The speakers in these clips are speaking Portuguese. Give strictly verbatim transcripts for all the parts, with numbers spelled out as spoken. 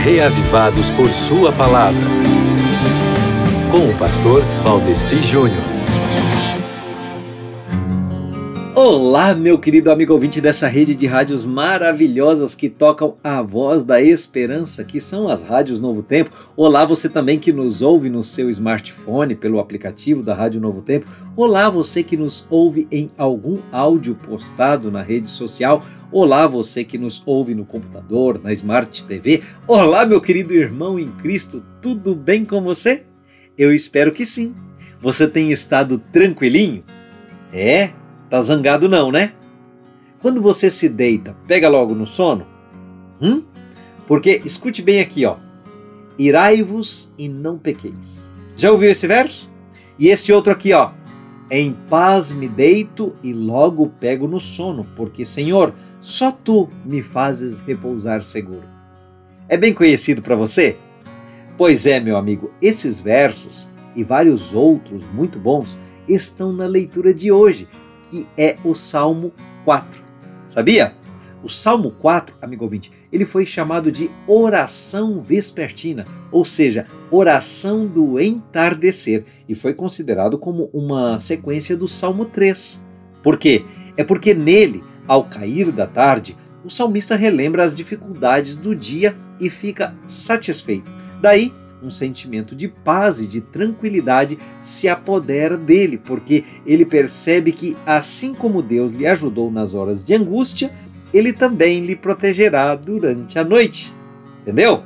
reavivados por sua palavra. Com o pastor Valdeci Júnior. Olá, meu querido amigo ouvinte dessa rede de rádios maravilhosas que tocam a voz da esperança, que são as rádios Novo Tempo. Olá, você também que nos ouve no seu smartphone pelo aplicativo da Rádio Novo Tempo. Olá, você que nos ouve em algum áudio postado na rede social. Olá, você que nos ouve no computador, na Smart T V. Olá, meu querido irmão em Cristo, tudo bem com você? Eu espero que sim. Você tem estado tranquilinho? É? Tá zangado não, né? Quando você se deita, pega logo no sono? Hum? Porque, escute bem aqui, ó. Irai-vos e não pequeis. Já ouviu esse verso? E esse outro aqui, ó. Em paz me deito e logo pego no sono, porque, Senhor, só Tu me fazes repousar seguro. É bem conhecido para você? Pois é, meu amigo, esses versos e vários outros muito bons estão na leitura de hoje, que é o Salmo quatro. Sabia? O Salmo quatro, amigo ouvinte, ele foi chamado de oração vespertina, ou seja, oração do entardecer, e foi considerado como uma sequência do Salmo três. Por quê? É porque nele, ao cair da tarde, o salmista relembra as dificuldades do dia e fica satisfeito. Daí, um sentimento de paz e de tranquilidade se apodera dele, porque ele percebe que, assim como Deus lhe ajudou nas horas de angústia, ele também lhe protegerá durante a noite. Entendeu?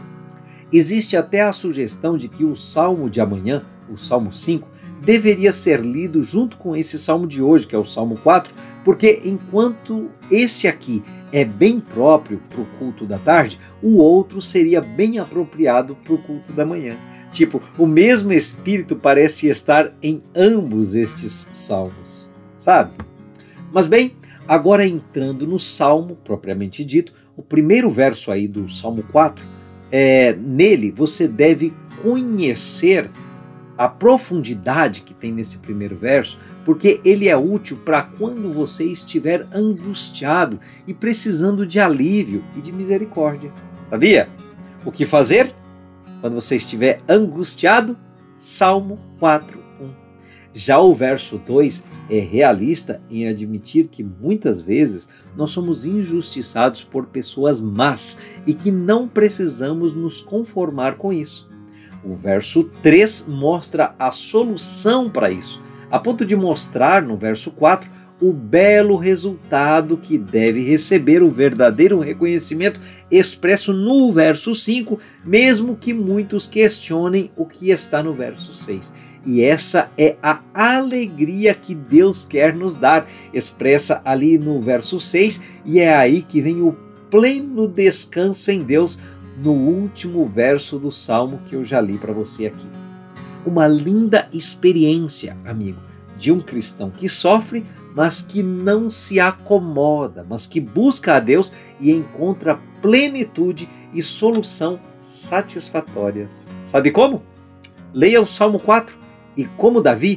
Existe até a sugestão de que o Salmo de amanhã, o Salmo cinco, deveria ser lido junto com esse Salmo de hoje, que é o Salmo quatro, porque enquanto esse aqui é bem próprio para o culto da tarde, o outro seria bem apropriado para o culto da manhã. Tipo, o mesmo Espírito parece estar em ambos estes salmos, sabe? Mas bem, agora entrando no Salmo, propriamente dito, o primeiro verso aí do Salmo quatro, é, nele você deve conhecer a profundidade que tem nesse primeiro verso, porque ele é útil para quando você estiver angustiado e precisando de alívio e de misericórdia. Sabia? O que fazer quando você estiver angustiado? Salmo quatro, um. Já o verso dois é realista em admitir que muitas vezes nós somos injustiçados por pessoas más e que não precisamos nos conformar com isso. O verso três mostra a solução para isso, a ponto de mostrar no verso quatro o belo resultado que deve receber o verdadeiro reconhecimento expresso no verso cinco, mesmo que muitos questionem o que está no verso seis. E essa é a alegria que Deus quer nos dar, expressa ali no verso seis, e é aí que vem o pleno descanso em Deus, no último verso do Salmo que eu já li para você aqui. Uma linda experiência, amigo, de um cristão que sofre, mas que não se acomoda, mas que busca a Deus e encontra plenitude e solução satisfatórias. Sabe como? Leia o Salmo quatro e, como Davi,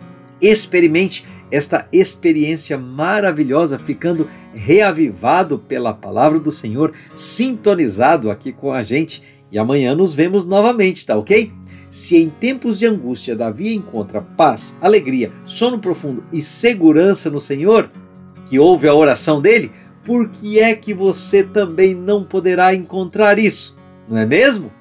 experimente esta experiência maravilhosa, ficando reavivado pela palavra do Senhor, sintonizado aqui com a gente. E amanhã nos vemos novamente, tá ok? Se em tempos de angústia Davi encontra paz, alegria, sono profundo e segurança no Senhor, que ouve a oração dele, por que é que você também não poderá encontrar isso? Não é mesmo?